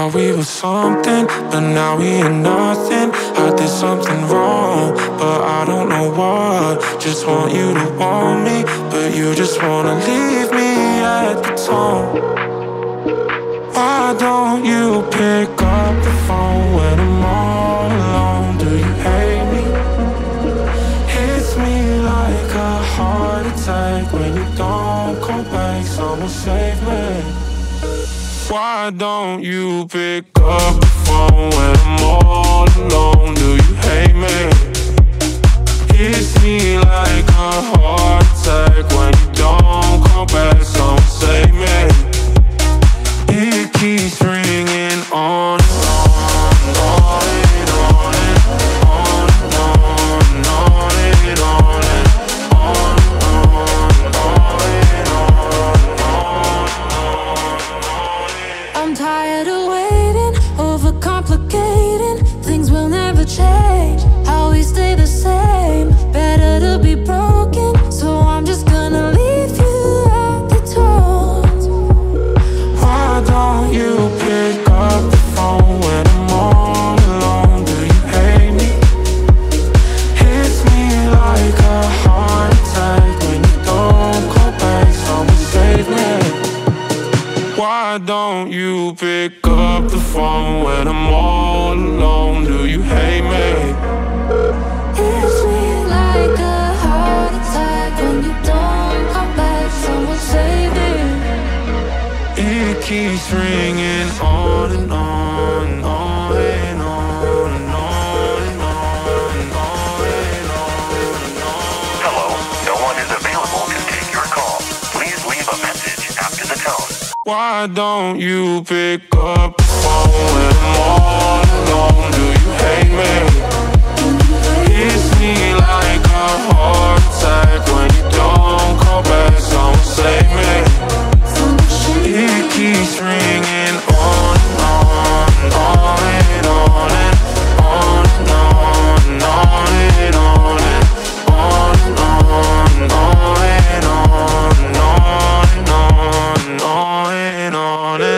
thought we were something, but now we ain't nothing. I did something wrong, but I don't know what. Just want you to want me, but you just wanna leave me at the tone. Why don't you pick up the phone when I'm all alone? Do you hate me? Hits me like a heart attack when you don't come back. Someone save me. Why don't you pick up the phone when I'm all alone? Do you hate me? Hits me like a heart attack when you don't come back. Someone save me. It keeps ringing on and on and on and on and on and on and on and on and on and on. I'm tired of waiting, overcomplicating. Things will never change, how we stay the same. Better to be broken, so I'm just gonna leave you at the door. Why don't you pick up the phone when I'm all alone? Do you hate me? Hits me like a heart attack when you don't call back. Someone save me. Why don't you pick up the phone when I'm all alone? Do you hate me? Hits me like a heart attack when you don't come back. Someone save me. It keeps ringing on and on and on and on and on and on and on and on and on. Hello, no one is available to take your call. Please leave a message after the tone. Why don't you pick up the phone when